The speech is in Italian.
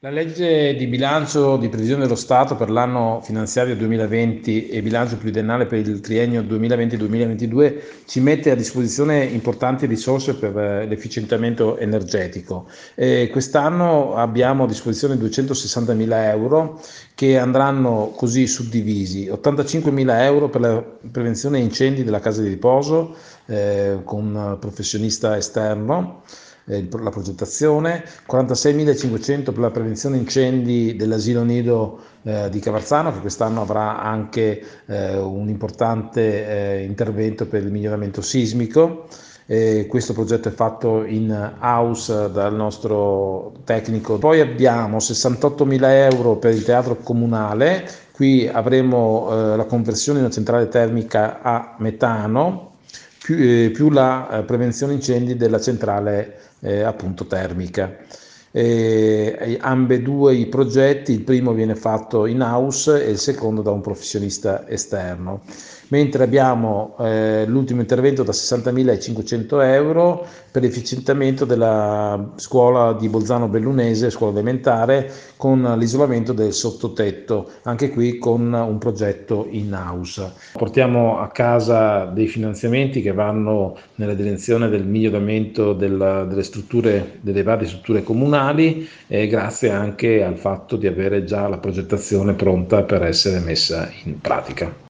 La legge di bilancio di previsione dello Stato per l'anno finanziario 2020 e bilancio pluriennale per il triennio 2020-2022 ci mette a disposizione importanti risorse per l'efficientamento energetico. Quest'anno abbiamo a disposizione 260.000 euro che andranno così suddivisi: 85.000 euro per la prevenzione incendi della casa di riposo con un professionista esterno, la progettazione, 46.500 per la prevenzione incendi dell'asilo nido di Cavarzano, che quest'anno avrà anche un importante intervento per il miglioramento sismico. Questo progetto è fatto in house dal nostro tecnico. Poi abbiamo 68.000 euro per il teatro comunale. Qui avremo la conversione in una centrale termica a metano più la prevenzione incendi della centrale appunto termica. Ambedue i progetti, il primo viene fatto in house e il secondo da un professionista esterno. Mentre abbiamo l'ultimo intervento da 60.500 euro per l'efficientamento della scuola di Bolzano Bellunese, scuola elementare, con l'isolamento del sottotetto, anche qui con un progetto in house. Portiamo a casa dei finanziamenti che vanno nella direzione del miglioramento delle strutture, delle varie strutture comunali, grazie anche al fatto di avere già la progettazione pronta per essere messa in pratica.